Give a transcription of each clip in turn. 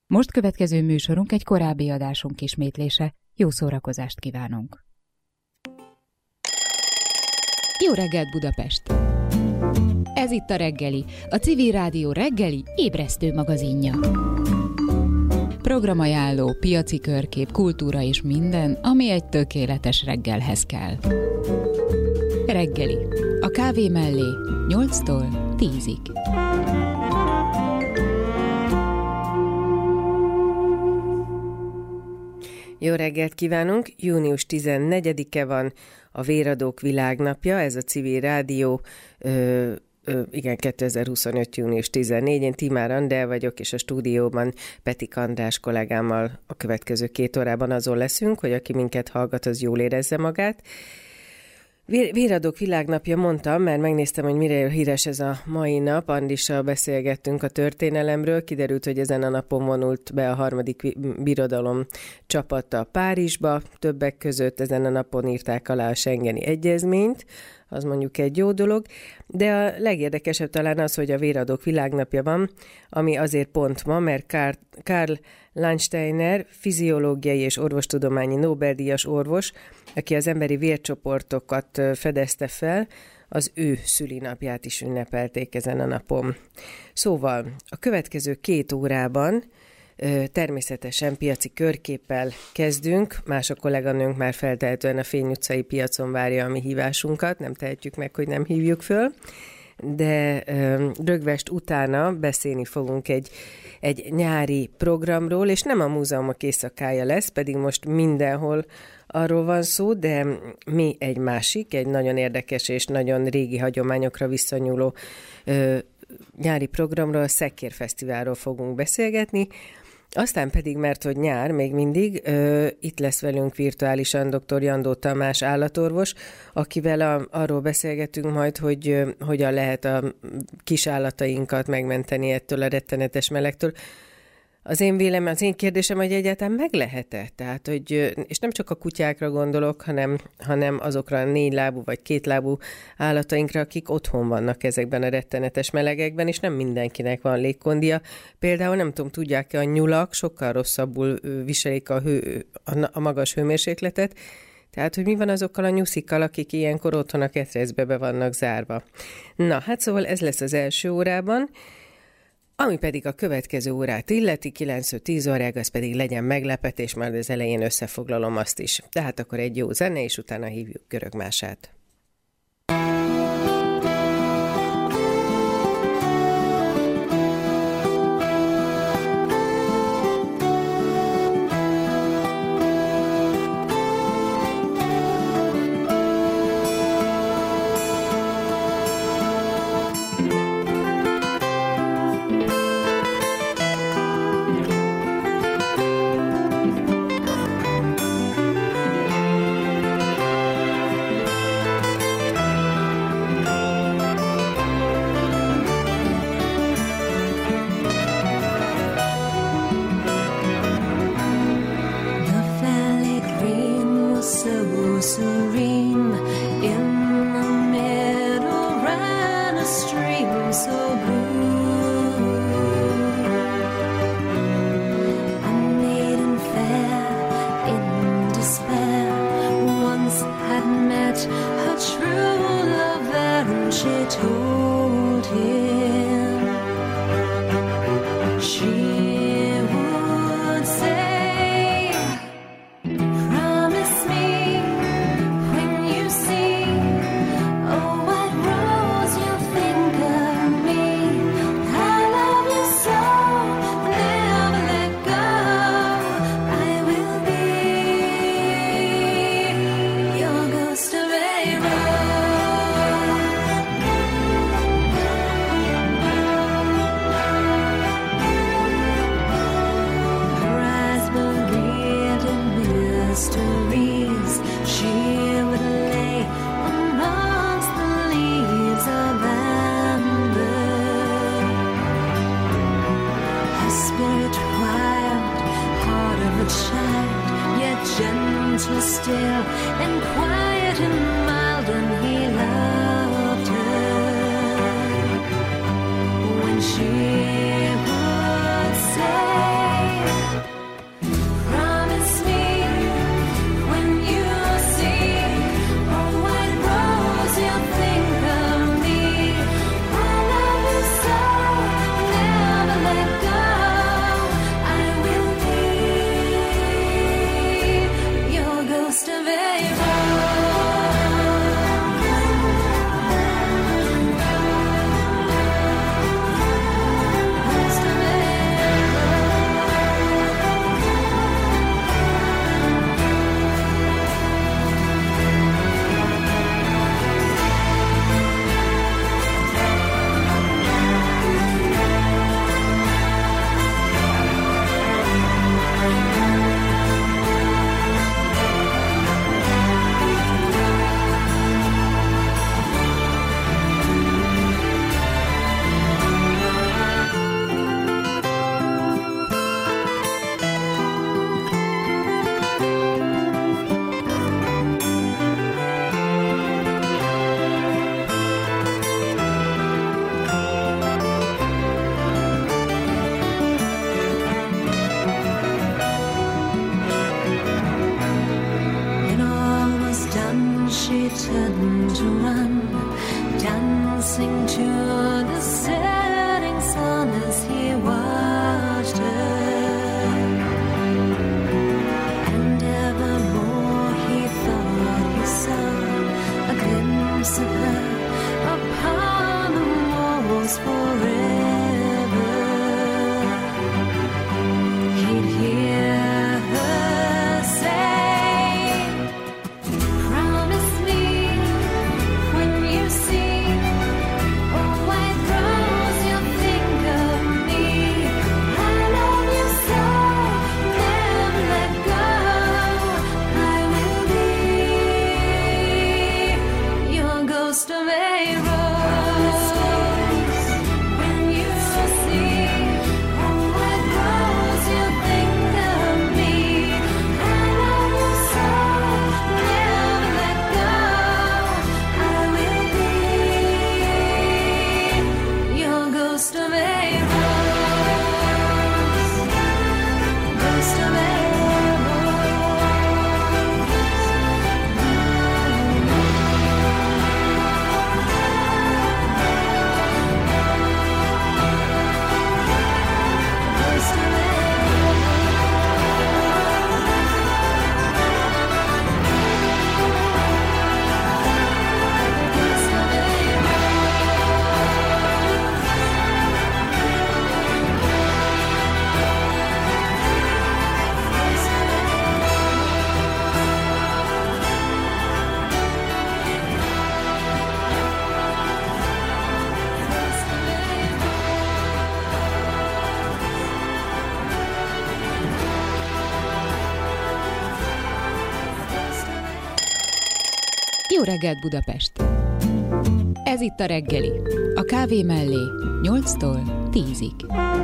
Most következő műsorunk egy korábbi adásunk ismétlése. Jó szórakozást kívánunk! Jó reggelt, Budapest! Ez itt a Reggeli, a Civil Rádió reggeli ébresztő magazinja. Programajánló, piaci körkép, kultúra és minden, ami egy tökéletes reggelhez kell. Reggeli, a kávé mellé 8-tól 10-ig. Jó reggelt kívánunk! Június 14-e van a Véradók Világnapja, ez a Civil Rádió, 2025. június 14. Én Timár Andrea vagyok, és a stúdióban Petik András kollégámmal a következő 2 órában azon leszünk, hogy aki minket hallgat, az jól érezze magát. Véradók Világnapja mondtam, mert megnéztem, hogy mire híres ez a mai nap. Andrissal beszélgettünk a történelemről. Kiderült, hogy ezen a napon vonult be a 3. birodalom csapata Párizsba. Többek között ezen a napon írták alá a Schengeni Egyezményt. Az mondjuk egy jó dolog. De a legérdekesebb talán az, hogy a Véradók Világnapja van, ami azért pont ma, mert Karl Landsteiner, fiziológiai és orvostudományi Nobel-díjas orvos, aki az emberi vércsoportokat fedezte fel, az ő szülinapját is ünnepelték ezen a napon. Szóval a következő 2 órában természetesen piaci körképpel kezdünk. Más a kolléganőnk már feltehetően a Fény utcai piacon várja a mi hívásunkat, nem tehetjük meg, hogy nem hívjuk föl. De rögvest utána beszélni fogunk egy nyári programról, és nem a múzeumok éjszakája lesz, pedig most mindenhol arról van szó, de mi egy másik, egy nagyon érdekes és nagyon régi hagyományokra visszanyúló nyári programról, a Szekér Fesztiválról fogunk beszélgetni. Aztán pedig, mert hogy nyár még mindig, itt lesz velünk virtuálisan dr. Jandó Tamás állatorvos, akivel arról beszélgetünk majd, hogy hogyan lehet a kis állatainkat megmenteni ettől a rettenetes melegtől. Az én kérdésem, hogy egyáltalán meg lehet-e? Tehát, hogy, és nem csak a kutyákra gondolok, hanem azokra a 4 lábú vagy 2 lábú állatainkra, akik otthon vannak ezekben a rettenetes melegekben, és nem mindenkinek van légkondia. Például nem tudom, tudják-e, a nyulak sokkal rosszabbul viselik a magas hőmérsékletet, tehát, hogy mi van azokkal a nyuszikkal, akik ilyenkor otthon a ketrecbe be vannak zárva. Na, hát szóval ez lesz az első órában. Ami pedig a következő órát illeti, 9-10 óráig, az pedig legyen meglepetés, majd az elején összefoglalom azt is. Tehát akkor egy jó zene, és utána hívjuk Görög Mását. gentle still and quiet and mild, and he loved her when she would say Jó reggelt Budapest! Ez itt a reggeli, a kávé mellé 8-tól 10-ig.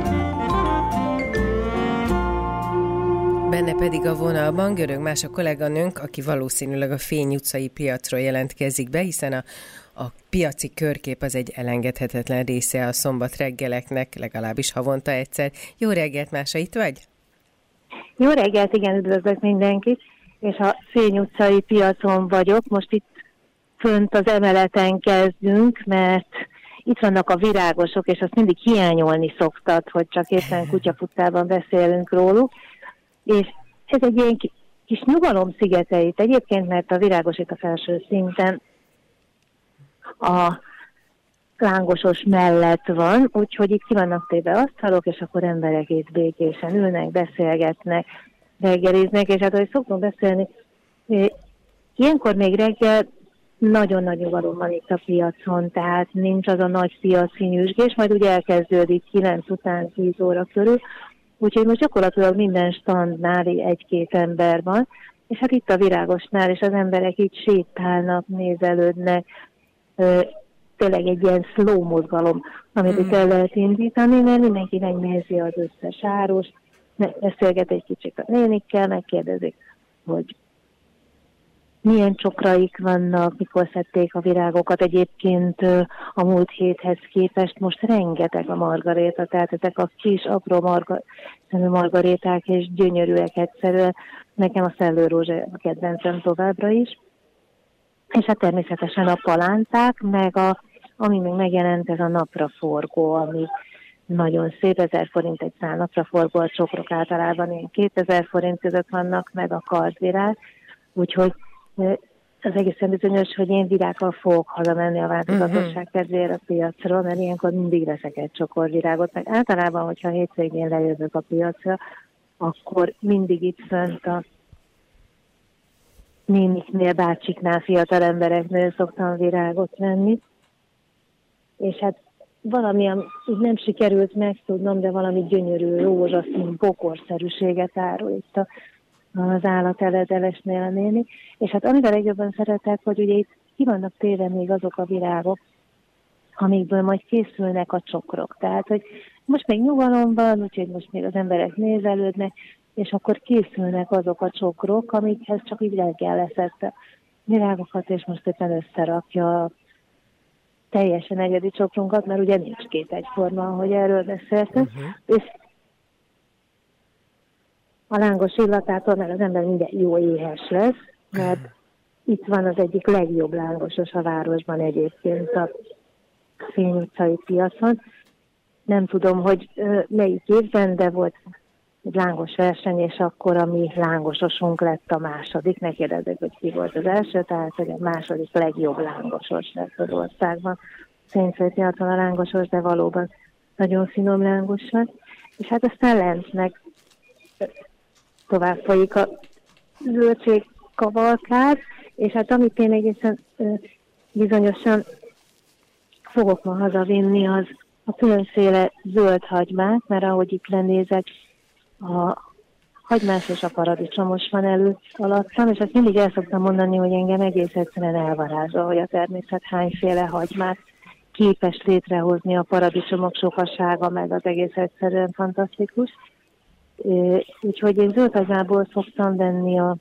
Benne pedig a vonalban Görög Mása kolléganőnk, aki valószínűleg a Fény utcai piacról jelentkezik be, hiszen a piaci körkép az egy elengedhetetlen része a szombat reggeleknek, legalábbis havonta egyszer. Jó reggelt, Mása, itt vagy? Jó reggelt, igen, üdvözlök mindenkit, és a Fény utcai piacon vagyok. Most itt fönt az emeleten kezdünk, mert itt vannak a virágosok, és azt mindig hiányolni szoktad, hogy csak éppen kutyaputtában beszélünk róluk. És ez egy ilyen kis nyugalom szigeteit egyébként, mert a virágos itt a felső szinten a lángosos mellett van, úgyhogy itt ki vannak téve asztalok, és akkor emberek itt békésen ülnek, beszélgetnek, reggeliznek, és hát ahogy szoktunk beszélni, ilyenkor még reggel nagyon nagy nyugalom van itt a piacon, tehát nincs az a nagy piaci nyüzsgés, majd ugye elkezdődik 9 után 10 óra körül, úgyhogy most gyakorlatilag minden standnál egy-két ember van, és hát itt a virágosnál, és az emberek itt sétálnak, nézelődnek, tényleg egy ilyen slow mozgalom, amit itt el lehet indítani, mert mindenki megnézi az összes árust, beszélget egy kicsit a nénikkel, megkérdezik, hogy milyen csokraik vannak, mikor szedték a virágokat. Egyébként a múlt héthez képest most rengeteg a margaréta, tehát ezek a kis, apró margaréták és gyönyörűek egyszerűen. Nekem a szellőrózsa a kedvencem továbbra is. És hát természetesen a paláncák, meg ami még megjelent, ez a napraforgó, ami nagyon szép, 1000 forint egy szál napraforgó, a csokrok általában ilyen 2000 forint között vannak, meg a kardvirág, úgyhogy az egészen bizonyos, hogy én virággal fogok hazamenni a változatosság kedvéért a piacról, mert ilyenkor mindig veszek egy csokor virágot, meg általában, hogyha hétvégén lejövök a piacra, akkor mindig itt fönt a néniknél, bácsiknál, fiatal embereknél szoktam virágot venni. És hát valami, így nem sikerült megtudnom, de valami gyönyörű rózsaszín bokorszerűséget árul itt az állateledelesnél a néni. És hát amivel legjobban szeretek, hogy ugye itt ki vannak téve még azok a virágok, amikből majd készülnek a csokrok. Tehát, hogy most még nyugalom van, úgyhogy most még az emberek nézelődnek, és akkor készülnek azok a csokrok, amikhez csak így reggel leszette virágokat, és most éppen összerakja teljesen egyedi csokrunkat, mert ugye nincs két egyforma, ahogy erről beszéltünk, és a lángos illatától, mert az ember minden jó éhes lesz, mert itt van az egyik legjobb lángosos a városban egyébként a Fény utcai piacon. Nem tudom, hogy melyik évben, de volt egy lángos verseny, és akkor a mi lángososunk lett a második. Ne kérdezzek, hogy ki volt az első, tehát hogy a második legjobb lángosos lett az országban. Szénföld piacon a lángosos, de valóban nagyon finom lángos van. És hát aztán lent meg tovább folyik a zöldségkavalkád, és hát amit én egészen bizonyosan fogok ma hazavinni, az a különféle zöld hagymák, mert ahogy itt lenézek, a hagymás és a paradicsomos van előtt alattam, és azt mindig el szoktam mondani, hogy engem egész egyszerűen elvarázsol, hogy a természet hányféle hagymát képes létrehozni, a paradicsomok sokasága, meg az egész egyszerűen fantasztikus. Úgyhogy én zöldhagymából szoktam venni a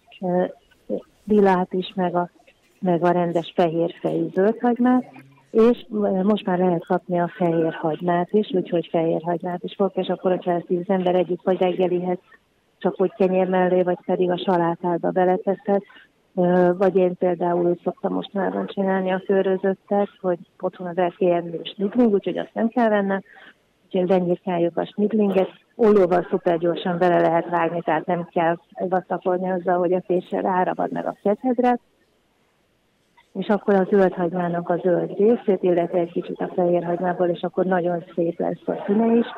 lilát is, meg a rendes fehérfejű zöldhagymát, és most már lehet kapni a fehér hagymát is, úgyhogy fehér hagymát is fogok, és akkor, hogyha ezt az ember együtt vagy reggelihez, csak hogy kenyér mellé, vagy pedig a salátába beleteszed, vagy én például úgy szoktam mostanában csinálni a főrözöttet, hogy otthon az elkélyemlő snidling, úgyhogy azt nem kell vennem, úgyhogy lenyírkáljuk a snidlinget, ollóval szuper gyorsan bele lehet vágni, tehát nem kell vattakolni azzal, hogy a késsel árabad meg a kezedre, és akkor a zöldhagymának a zöld részét, illetve egy kicsit a fehérhagymából, és akkor nagyon szép lesz a színe is.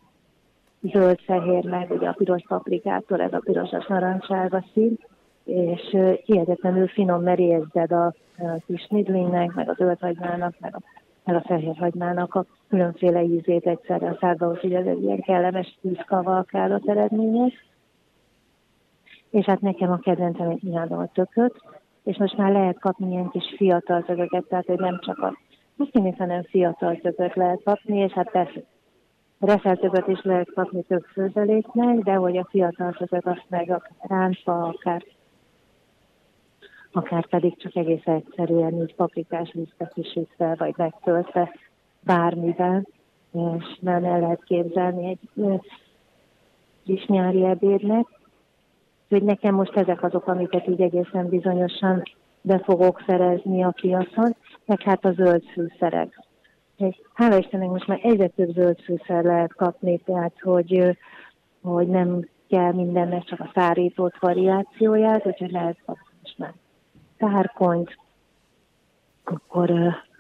Zöld-fehér, meg ugye a piros paprikától, ez a pirosas narancssárga szín, és hihetetlenül finom, mert érzed a kis snidlingnek, meg a zöldhagymának, meg a fehérhagymának a különféle ízét egyszerre a szádba, úgyhogy ez egy ilyen kellemes tűzkavalkádat eredményez. És hát nekem a kedvencem, hogy imádom a tököt, és most már lehet kapni ilyen kis fiatal zögöket, tehát hogy nem csak a muslimis, hanem fiatal zögöt lehet kapni, és hát persze reszeltögöt is lehet kapni több főzeléknek, de hogy a fiatal zögöt azt meg a ráncba, akár pedig csak egész egyszerűen így paprikás lisztet kisítve, vagy megtöltve bármivel, és nem el lehet képzelni egy kis nyári ebédnek. Hogy nekem most ezek azok, amiket így egészen bizonyosan be fogok szerezni a piacon, meg hát a zöld fűszerek. Hála Istennek most már egyre több zöld fűszer lehet kapni, tehát hogy nem kell mindennek csak a szárított variációját, úgyhogy lehet kapni most már tárkonyt, akkor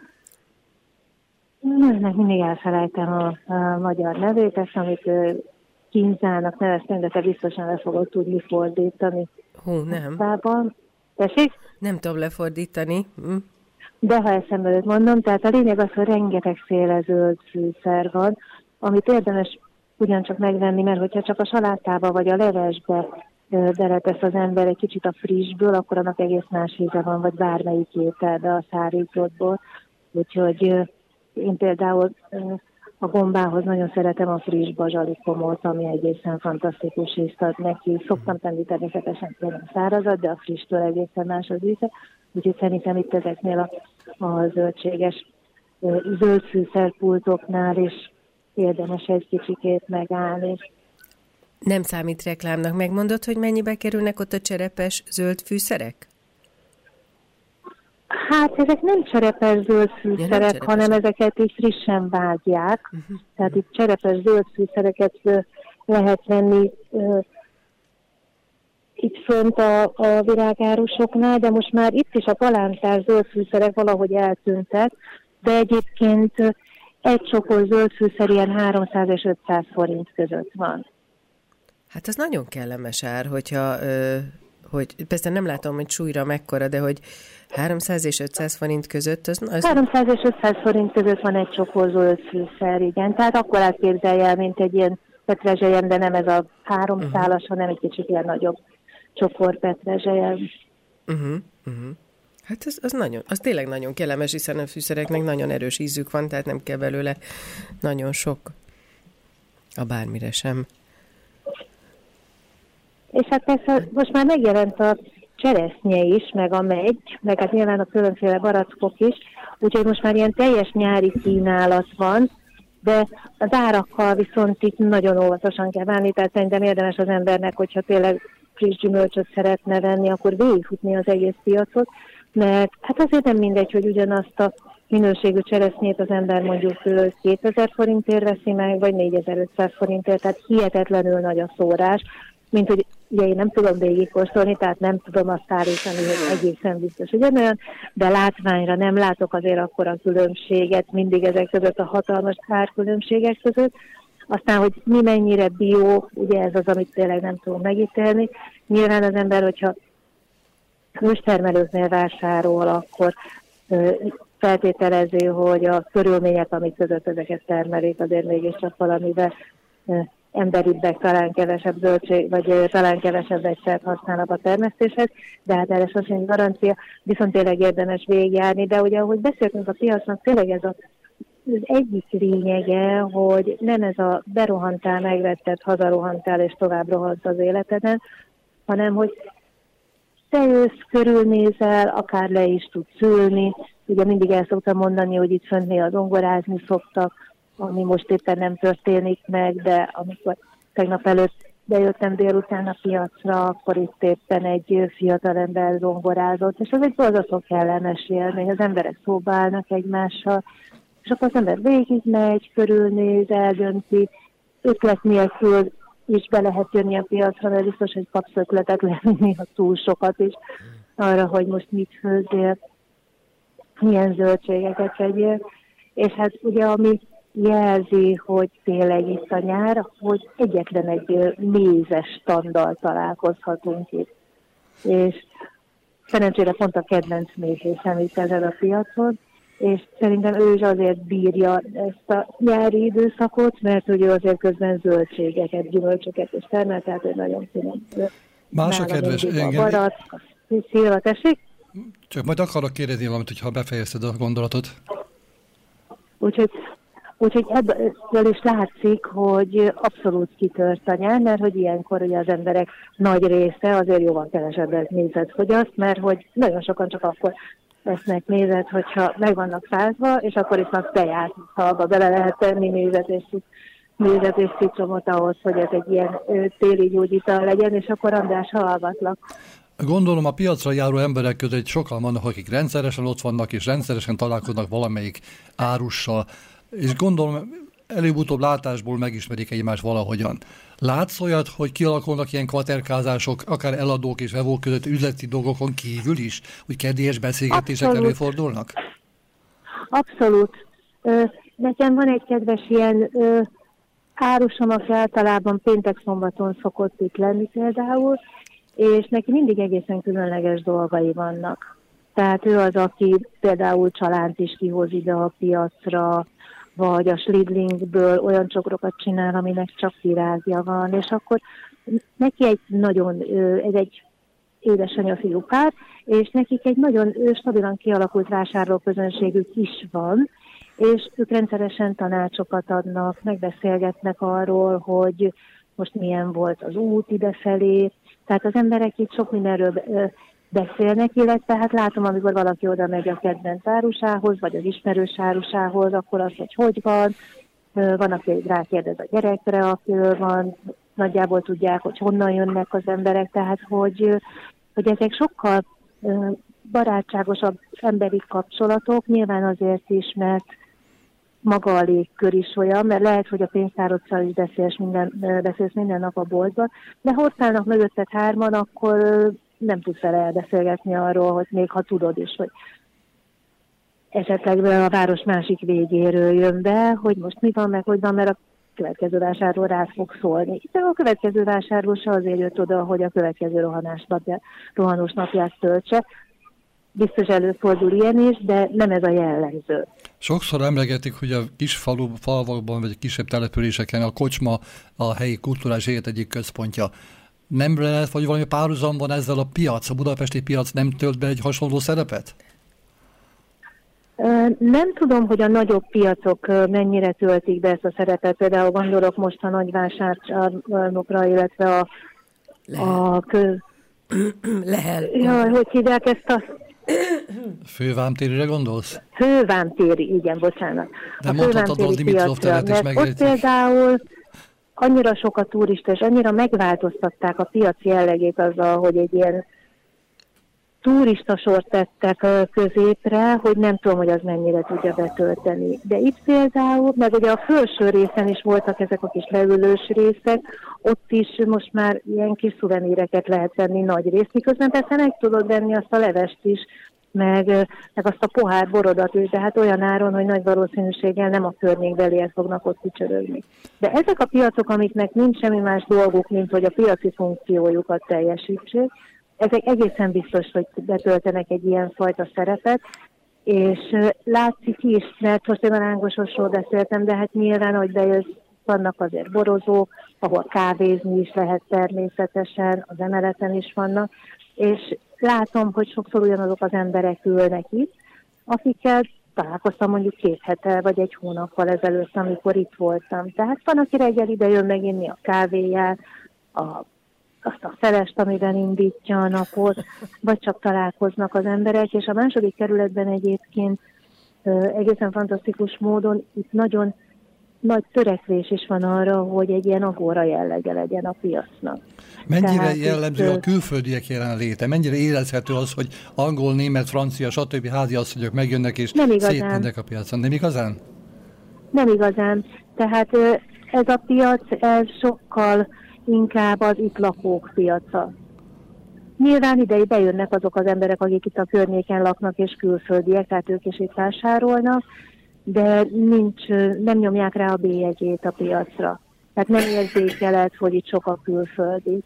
ennek mindig elfelejtem a magyar nevét, ezt amit kínzának neveztem, de te biztosan le fogod tudni fordítani. Nem. Szában. Tessék? Nem tudom lefordítani. De ha eszembe őt mondom, tehát a lényeg az, hogy rengetegféle zöld fűszer van, amit érdemes ugyancsak megvenni, mert hogyha csak a salátába vagy a levesbe beletesz az ember egy kicsit a frissből, akkor annak egész más íze van, vagy bármelyik ételbe a szárítottból. Úgyhogy én például a gombához nagyon szeretem a friss bazsalikomot, ami egészen fantasztikus ízt ad neki. Szoktam tenni természetesen tényleg szárazat, de a frisstől egészen más az íze. Úgyhogy szerintem itt ezeknél a zöldséges zöldfűszerpultoknál is érdemes egy kicsikét megállni. Nem számít reklámnak. Megmondod, hogy mennyibe kerülnek ott a cserepes zöld fűszerek? Hát ezek nem cserepes zöld fűszerek, hanem ezeket így frissen vágják. Tehát itt cserepes zöld fűszereket lehet venni itt fönt a virágárusoknál, de most már itt is a palántás zöld fűszerek valahogy eltűntek, de egyébként egy csokor zöld fűszer ilyen 300 és 500 forint között van. Hát az nagyon kellemes ár, hogyha, hogy persze nem látom, hogy súlyra mekkora, de hogy 300 és 500 forint között az... 300 és 500 forint között van egy csokor zöld fűszer, igen. Tehát akkor átképzelj el, mint egy ilyen petrezselyem, de nem ez a 3 szálas, hanem egy kicsit ilyen nagyobb csokor petrezselyem. Hát az tényleg nagyon kellemes, hiszen a fűszereknek nagyon erős ízük van, tehát nem kell belőle nagyon sok, a bármire sem. És hát persze most már megjelent a cseresznye is, meg a megy, meg hát nyilván a különféle barackok is, úgyhogy most már ilyen teljes nyári kínálat van, de az árakkal viszont itt nagyon óvatosan kell bánni, tehát szerintem érdemes az embernek, hogyha tényleg friss gyümölcsöt szeretne venni, akkor végigfutni az egész piacot, mert hát azért nem mindegy, hogy ugyanazt a minőségű cseresznyét az ember mondjuk 2000 forintért veszi meg, vagy 4500 forintért, tehát hihetetlenül nagy a szórás, mint hogy ugye én nem tudom végigkóstolni, tehát nem tudom azt állítani, hogy egészen biztos ugyanolyan, de látványra nem látok azért akkora különbséget mindig ezek között a hatalmas árkülönbségek között. Aztán, hogy mi mennyire bio, ugye ez az, amit tényleg nem tudom megítélni. Nyilván az ember, hogyha őstermelőknél vásárol, akkor feltételező, hogy a körülmények, amik között ezeket termelik, azért mégiscsak valamivel emberibbek, talán kevesebb zöldség, vagy talán kevesebb egyszert használnak a termesztéshez, de hát erre sosem garancia, viszont tényleg érdemes végigjárni, de ugye ahogy beszéltünk a piacnak, tényleg ez az egyik lényege, hogy nem ez a berohantál, megvetted, hazarohantál és tovább rohant az életeden, hanem hogy te jössz, körülnézel, akár le is tudsz ülni. Ugye mindig el szoktam mondani, hogy itt fönt néha zongorázni szoktak, ami most éppen nem történik meg, de amikor tegnap előtt bejöttem délután a piacra, akkor itt éppen egy fiatalember zongorázott, és ez egy borzasztó kellemes élmény, az emberek szóba állnak egymással, és akkor az ember végigmegy, körülnéz, eldönti, ötlet nélkül is be lehet jönni a piacra, mert biztos, hogy kapsz ötletet lenni, ha túl sokat is arra, hogy most mit főzzél, milyen zöldségeket vegyél, és hát ugye ami jelzi, hogy tényleg itt a nyár, hogy egyetlen egy mézes standal találkozhatunk itt. És szerencsére pont a kedvenc mézésem itt ezen a piacon, és szerintem ő is azért bírja ezt a nyári időszakot, mert ugye azért közben zöldségeket, gyümölcsöket is termel, tehát ő nagyon finom. Más a kedves a barack, a szilva, tessék? Csak majd akarok kérdezni valamit, hogyha befejezted a gondolatot. Úgyhogy ebből is látszik, hogy abszolút kitört a nyár, mert hogy ilyenkor ugye az emberek nagy része azért jóval kevesebbet mézet fogyaszt, mert hogy nagyon sokan csak akkor vesznek mézet, hogyha meg vannak százva, és akkor itt már teját halba bele lehet tenni mézet és citromot ahhoz, hogy ez egy ilyen téli gyógyital legyen, és akkor András, hallgatlak. Gondolom a piacra járó emberek között sokan vannak, akik rendszeresen ott vannak, és rendszeresen találkoznak valamelyik árussal, és gondolom előbb-utóbb látásból megismerik egymást valahogyan. Látsz olyat, hogy kialakulnak ilyen kvaterkázások, akár eladók és vevők között üzleti dolgokon kívül is, hogy kedélyes beszélgetések előfordulnak? Abszolút. Nekem van egy kedves ilyen árusom, aki általában péntek-szombaton szokott itt lenni például, és neki mindig egészen különleges dolgai vannak. Tehát ő az, aki például csalánt is kihoz ide a piacra, vagy a Slidlingből olyan csokrokat csinál, aminek csak virágja van, és akkor neki ez egy édesanyja fiú pár, és nekik egy nagyon stabilan kialakult vásárlóközönségük is van, és ők rendszeresen tanácsokat adnak, megbeszélgetnek arról, hogy most milyen volt az út idefelé, tehát az emberek itt sok mindenről beszélnek, illetve hát látom, amikor valaki oda megy a kedvenc árusához, vagy az ismerős árusához, akkor az, hogy van, van, aki rákérdez a gyerekre, akiről van, nagyjából tudják, hogy honnan jönnek az emberek, tehát hogy ezek sokkal barátságosabb emberi kapcsolatok, nyilván azért is, mert maga a légkör is olyan, mert lehet, hogy a pénztároddal is beszélsz minden nap a boltban, de ha ott állnak mögötted hárman, akkor nem tudsz vele elbeszélgetni arról, hogy még ha tudod is, hogy esetleg a város másik végéről jön be, hogy most mi van, meg hogy van, mert a következő vásárló fog szólni. Itt a következő vásárló se azért jött oda, hogy a következő rohanós napját töltse. Biztos előfordul ilyen is, de nem ez a jellemző. Sokszor emlegetik, hogy a kis falvakban vagy kisebb településeken a kocsma a helyi kulturális élet egyik központja. Nem lehet, vagy valami párhuzam van ezzel a piac, a budapesti piac nem tölt be egy hasonló szerepet? Nem tudom, hogy a nagyobb piacok mennyire töltik be ezt a szerepet, például gondolok most a nagyvásárcsarnokra, illetve Lehet. Jaj, hogy hívják ezt a... Fővámtérire gondolsz? Fővámtéri, igen, bocsánat. De mondhatod a Dimitrov teret is megjegyzik. Ott például annyira sok a turista, és annyira megváltoztatták a piaci jellegét azzal, hogy egy ilyen turistasort tettek középre, hogy nem tudom, hogy az mennyire tudja betölteni. De itt például, meg ugye a felső részen is voltak ezek a kis leülős részek, ott is most már ilyen kis szuveníreket lehet venni nagy részt, miközben persze meg tudod venni azt a levest is, meg azt a pohár borodat is, de hát olyan áron, hogy nagy valószínűséggel nem a környékbeliek fognak ott kicsörögni. De ezek a piacok, amiknek nincs semmi más dolguk, mint hogy a piaci funkciójukat teljesítsék, ezek egészen biztos, hogy betöltenek egy ilyen fajta szerepet, és látszik is, mert most én a Lángososról beszéltem, de hát nyilván, hogy bejössz, vannak azért borozók, ahol kávézni is lehet természetesen, az emeleten is vannak, és látom, hogy sokszor ugyanazok az emberek ülnek itt, akikkel találkoztam mondjuk 2 hete vagy 1 hónappal ezelőtt, amikor itt voltam. Tehát van, aki reggel ide jön meginni a kávéját, azt a felest, amiben indítja a napot, vagy csak találkoznak az emberek, és a második kerületben egyébként egészen fantasztikus módon itt nagyon nagy törekvés is van arra, hogy egy ilyen agóra jellege legyen a piacnak. Mennyire Tehát jellemző a külföldiek jelenléte? Mennyire érezhető az, hogy angol, német, francia, stb. Háziasszonyok megjönnek és szétmennek a piacon? Nem igazán? Nem igazán. Tehát ez a piac, ez sokkal inkább az itt lakók piaca. Nyilván ide bejönnek azok az emberek, akik itt a környéken laknak és külföldiek, tehát ők is itt vásárolnak, de nem nyomják rá a bélyegét a piacra. Tehát nem érzékeled, hogy itt sok a külföldi.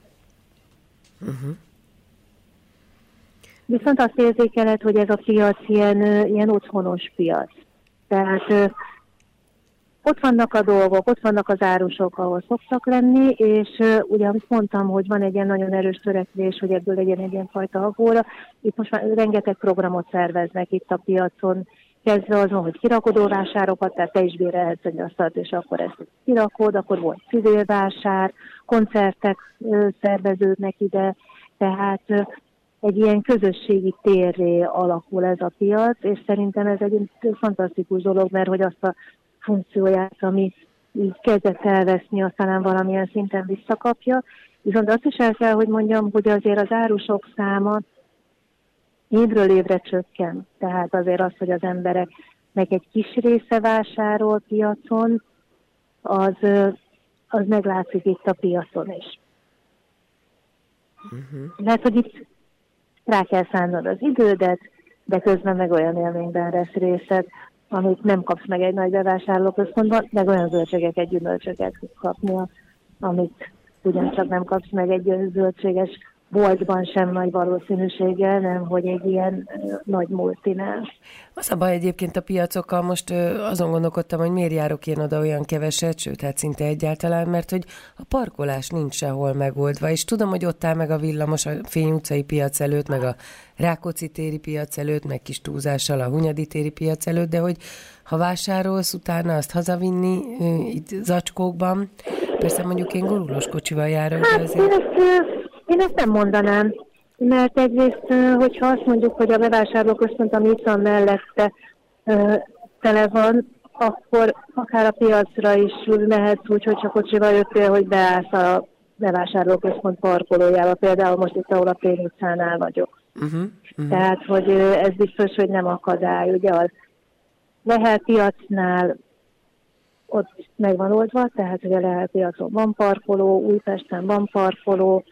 Viszont azt érzékeled, hogy ez a piac ilyen otthonos piac. Tehát ott vannak a dolgok, ott vannak az árusok, ahol szoktak lenni, és ugye, amit mondtam, hogy van egy ilyen nagyon erős törekvés, hogy ebből legyen egy ilyen fajta agóra. Itt most már rengeteg programot szerveznek itt a piacon, kezdve azon, hogy kirakodóvásárokat, tehát te is bérelhetsz egy asztalt, és akkor ezt kirakod, akkor volt civil vásár, koncertek szerveződnek ide, tehát egy ilyen közösségi térré alakul ez a piac, és szerintem ez egy fantasztikus dolog, mert hogy azt a funkcióját, ami így kezdett elveszni, aztán valamilyen szinten visszakapja. Viszont azt is el kell, hogy mondjam, hogy azért az árusok száma évről évre csökken. Tehát azért az, hogy az embereknek egy kis része vásárol piacon, az meglátszik itt a piacon is. Mert hogy itt rá kell szánnod az idődet, de közben meg olyan élményben lesz részed, amit nem kapsz meg egy nagy bevásárlóközpontban, meg olyan zöldségeket, gyümölcsöket kapni, amit ugyancsak nem kapsz meg egy zöldséges boltban sem nagy valószínűséggel, nem, hogy egy ilyen nagy multinál. Az a baj egyébként a piacokkal, most azon gondolkodtam, hogy miért járok én oda olyan keveset, sőt, hát szinte egyáltalán, mert hogy a parkolás nincs sehol megoldva, és tudom, hogy ott áll meg a villamos a Fény utcai piac előtt, meg a Rákóczi téri piac előtt, meg kis túlzással a Hunyadi téri piac előtt, de hogy ha vásárolsz, utána azt hazavinni itt zacskókban, persze mondjuk én gurulós kocsival járok, de azért... Én ezt nem mondanám, mert egyrészt, hogyha azt mondjuk, hogy a bevásárlóközpont, ami itt van mellette tele van, akkor akár a piacra is mehetsz úgy, hogy csak kocsival jöttél, hogy beállsz a bevásárlóközpont parkolójába, például most itt, ahol a Fény utcánál vagyok. Tehát, hogy ez biztos, hogy nem akadály. Ugye a Lehel piacnál ott meg van oldva, tehát hogy a Lehel piacon van parkoló, Újpesten van parkoló.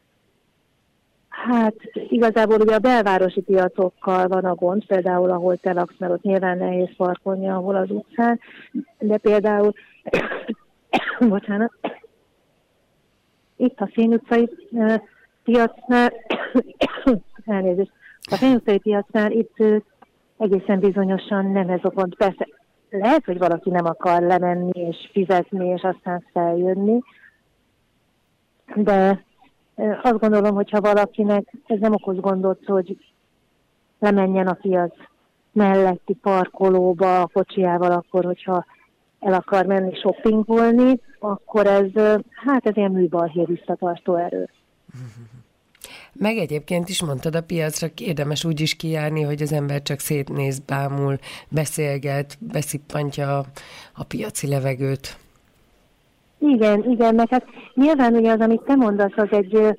Hát igazából ugye a belvárosi piacokkal van a gond, például ahol te laksz, mert ott nyilván nehéz parkolni, ahol az utcán, de például, bocsánat, itt a Fény utcai piacnál, elnézést, a Fény utcai piacnál itt egészen bizonyosan nem ez a gond. Persze lehet, hogy valaki nem akar lemenni és fizetni, és aztán feljönni, de azt gondolom, hogyha valakinek ez nem okoz gondot, hogy lemenjen a piac melletti parkolóba a kocsiával, akkor, hogyha el akar menni shoppingolni, akkor ez ilyen műbalhé visszatartó erő. Meg egyébként is mondtad, a piacra érdemes úgy is kijárni, hogy az ember csak szétnéz, bámul, beszélget, beszippantja a piaci levegőt. Igen, meg hát nyilván ugye az, amit te mondasz, az egy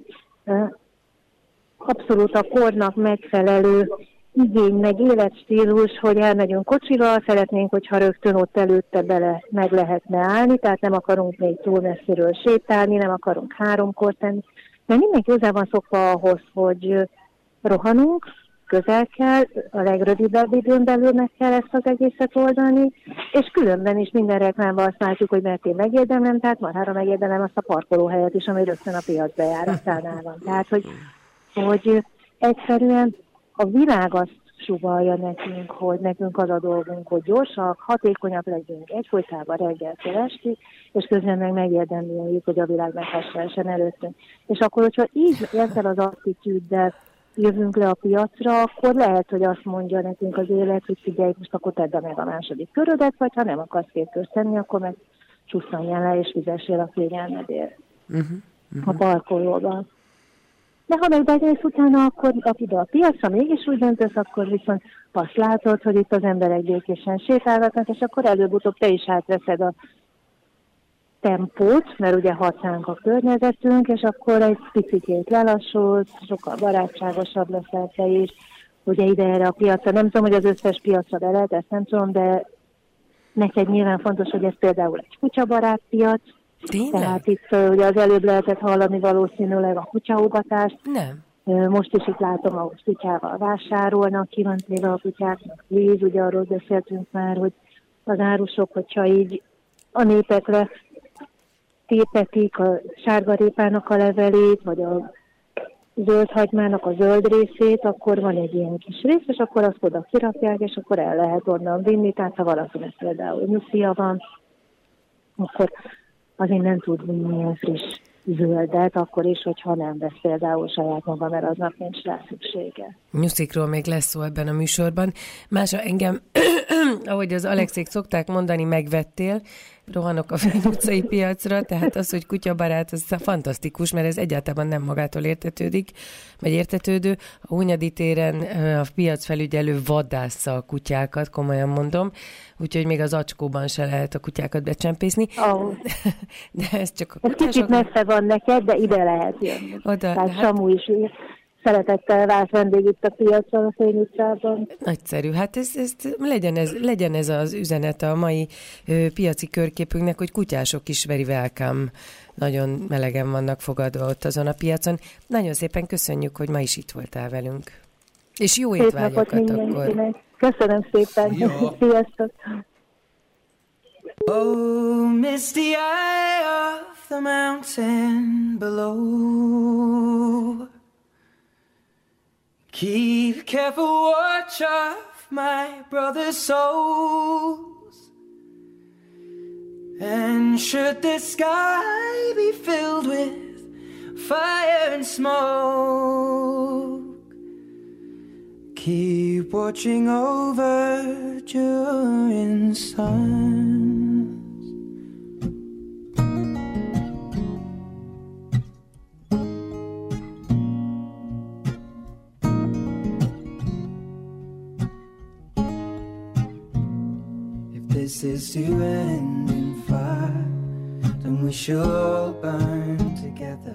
abszolút a kornak megfelelő igény, meg életstílus, hogy elmegyünk kocsival, szeretnénk, hogyha rögtön ott előtte meg lehetne állni, tehát nem akarunk még túl messziről sétálni, nem akarunk 3-kor tenni, mert mindenki hozzá van szokva ahhoz, hogy rohanunk, közel kell, a legrövidebb időn belül meg kell ezt az egészet oldani, és különben is minden reklámban azt látjuk, hogy mert én megérdemlem, tehát marhára megérdemlem azt a parkolóhelyet is, ami rögtön a piac bejáratánál van. Tehát, hogy egyszerűen a világ azt sugallja nekünk, hogy nekünk az a dolgunk, hogy gyorsak, hatékonyak legyünk egyfolytában reggeltől estig, és közben meg megérdemlőjük, hogy a világ meghasonlítsen előttünk. És akkor, hogyha így ezzel az attitűddel jövünk le a piacra, akkor lehet, hogy azt mondja nekünk az élet, hogy figyelj, most akkor tedd meg a második körödet, vagy ha nem akarsz 2 kört tenni, akkor meg csusszanjál le, és fizessél a kényelmedért a parkolóban. De ha meg begész utána, akkor ide a piacra mégis úgy döntesz, akkor viszont azt látod, hogy itt az emberek békésen sétálgatnak, és akkor előbb-utóbb te is átveszed a tempót, mert ugye hatszánk a környezetünk, és akkor egy picikét lelassulsz, sokkal barátságosabb leszel te is, ugye ide erre a piacra. Nem tudom, hogy az összes piacra be lehet, ezt nem tudom, de neked nyilván fontos, hogy ez például egy kutyabarát piac. Tényleg? Tehát itt ugye az előbb lehetett hallani valószínűleg a kutyaugatást. Nem. Most is itt látom, ahol kutyával vásárolnak, ki van téve a kutyáknak víz, ugye arról beszéltünk már, hogy az árusok, hogyha így a népekre tépetik a sárgarépának a levelét, vagy a zöldhagymának a zöld részét, akkor van egy ilyen kis rész, és akkor azt oda kirakják, és akkor el lehet onnan vinni. Tehát ha valakinek például nyuszia van, akkor azért nem tud milyen friss zöldet, akkor is, hogyha nem vesz például saját maga, mert aznap nincs rá szüksége. Nyuszikról még lesz szó ebben a műsorban. Mása, engem, ahogy az Alexék szokták mondani, megvettél, rohanok a Fény utcai piacra, tehát az, hogy kutyabarát, az fantasztikus, mert ez egyáltalán nem magától értetődik, vagy értetődő. A Hunyadi téren a piacfelügyelő vadásza a kutyákat, komolyan mondom, úgyhogy még az acskóban se lehet a kutyákat becsempészni. Oh. De ez csak a kutyások... Ez kicsit messze van neked, de ide lehet jönni. Oda, tehát Samu is szeretettel vált vendég itt a piacon, a Fény utcában. Nagyszerű. Hát ez legyen ez az üzenet a mai piaci körképünknek, hogy kutyások is very welcome. Nagyon melegen vannak fogadva ott azon a piacon. Nagyon szépen köszönjük, hogy ma is itt voltál velünk. És jó étvágyakat akkor. Köszönöm szépen. Sziasztok. Oh, misty eye of the mountain below, keep careful watch of my brother's souls, and should the sky be filled with fire and smoke, keep watching over during suns. If this is to end in fire, then we shall all burn together.